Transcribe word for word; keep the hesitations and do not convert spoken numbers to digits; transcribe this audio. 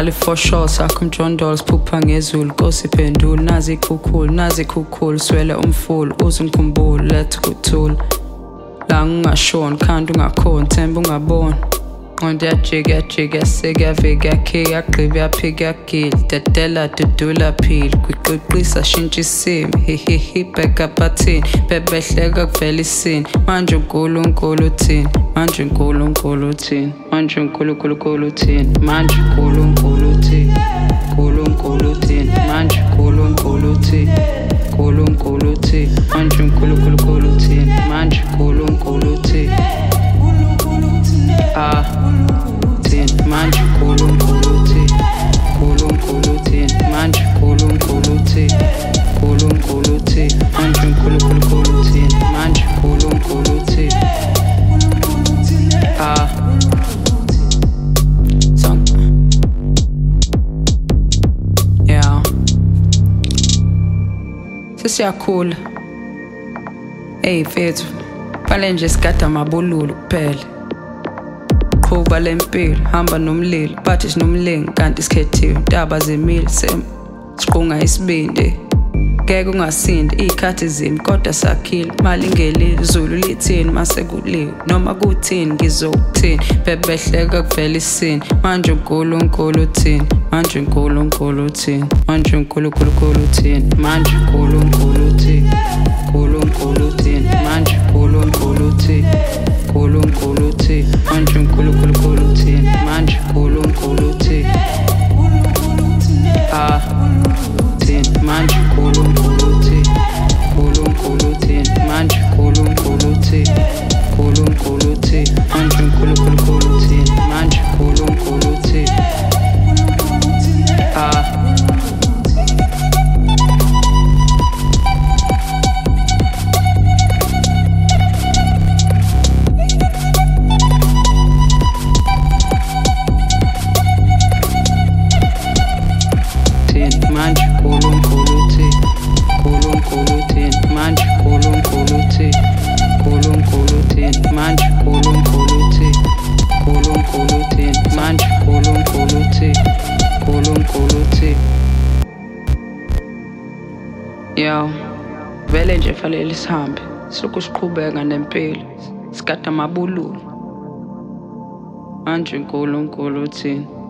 Lali for sure sakho mjondolo siphupha ngezulu Nkosi phendula nazi ikhukhulu nazi ikhukhulu swele umfulu uzungikhumbula lethe kuthula La ngingashoni khanda ungakhona themba ungabona Ngondi yajika yajika yasekuyavika yakhika yagqiba yaphika yagila Dedela dudula phila kwiqiqisa shintsha isimo Hihihi bheka phathini bebehleka kuvela isini Manje uNkulunkulu uthini Manje uNkulunkulu uthini Manje uNkulunkulu uthini Manje uNkulunkulu uthini uNkulunkulu uthini Manje uNkulunkulu uthini uNkulunkulu uthini Manje uNkulunkulu uthini Manje uNkulunkulu uthini Ah, tin, manje uNkulunkulu uthini uNkulunkulu uthini Manje uNkulunkulu uthini uNkulunkulu uthini Manje uNkulunkulu uthini Manje uNkulunkulu uthini Ah, song Yeah Sesiyakhula Hey mfethu Pale nje sigada amabululu kuphela Qhuba lempilo hamba nomlilo bathi sinomlingi kanti sikhethiwe Ndaba zemile sem siqunga isibindi Ngeke ungasindi ikhathi zimi kodwa sakhile mali ngelile izulu lithini mase kuliwe noma kuthini ngizokuthini bebehleka kuvela isini manje uNkulunkulu uthini manje uNkulunkulu uthini manje uNkulunkulu uthini manje uNkulunkulu uthini uNkulunkulu uthini manje uNkulunkulu uthini uNkulunkulu uthini manje uNkulunkulu uthini manje uNkulunkulu uthini Ah uthini manje uNkulunkulu uthini uNkulunkulu uthini manje uNkulunkulu uthini uNkulunkulu uthini manje uNkulunkulu uthini manje uNkulunkulu uthini Ah Manje uNkulunkulu uthini uNkulunkulu uthini manje uNkulunkulu uthini uNkulunkulu uthini manje uNkulunkulu uthini uNkulunkulu uthini manje uNkulunkulu uthini uNkulunkulu uthini Yo vele nje fanele sihambe siloku siqhubeka nempilo sigada amabululu manje uNkulunkulu uthini